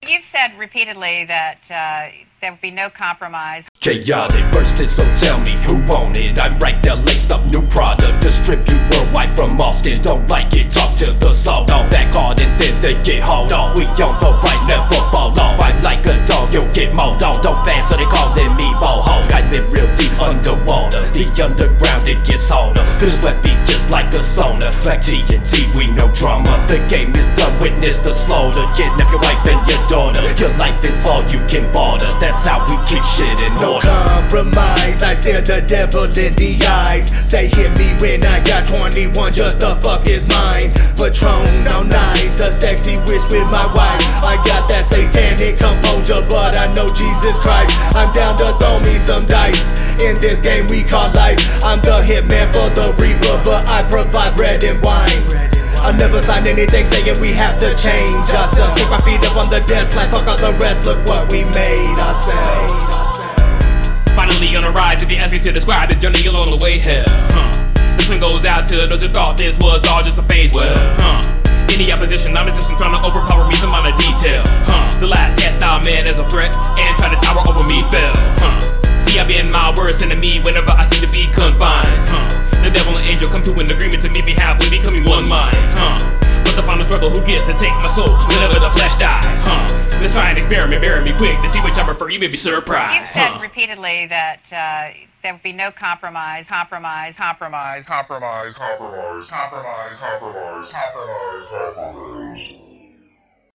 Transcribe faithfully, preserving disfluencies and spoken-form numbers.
You've said repeatedly that uh, there would be no compromise. Chaotic verses, so tell me who want it. I'm right there, laced up, new product. Distribute worldwide from Austin. Don't like it, talk to the salt off that card and then they get hauled off. We on the rise, never fall off. I'm like a dog, you'll get mauled off. Don't ban, so they callin' me ball hog. I live real deep underwater. The underground, it gets harder. Feels wet beats just like a sauna. Like T N T, we no drama. The game is done, witness the slaughter. Kidnap your wife and your daughter. Your life is all you can barter. That's how we keep shit in order. No compromise, I stare the devil in the eyes. Say hit me when I got twenty-one, just the fuck is mine. Patron, now nice, a sexy wish with my wife. I got that satanic composure, but I know Jesus Christ. I'm down to throw me some dice. In this game we call life, I'm the hitman for the reaper, but I provide bread and wine. I'll never sign anything saying we have to change ourselves. Kick my feet up on the desk like fuck all the rest, look what we made ourselves. Finally on the rise, if you ask me to describe the journey along the way here, huh. This one goes out to those who thought this was all just a phase, well, huh. Any opposition, non-resistant, trying to overpower me, some amount of detail, huh. The last test I met as a threat and tried to tower over me fell, huh. See, I've been my worst enemy whenever I seem to be confined, huh. The devil and angel come to an agreement to meet me halfway, becoming one mind, huh. But the final struggle, who gets to take my soul whenever the flesh dies, huh. Let's try an experiment, bury me quick to see which I prefer, you may be surprised. You've said huh. repeatedly that uh, there would be no compromise, compromise, compromise, compromise, compromise, compromise, compromise, compromise, compromise.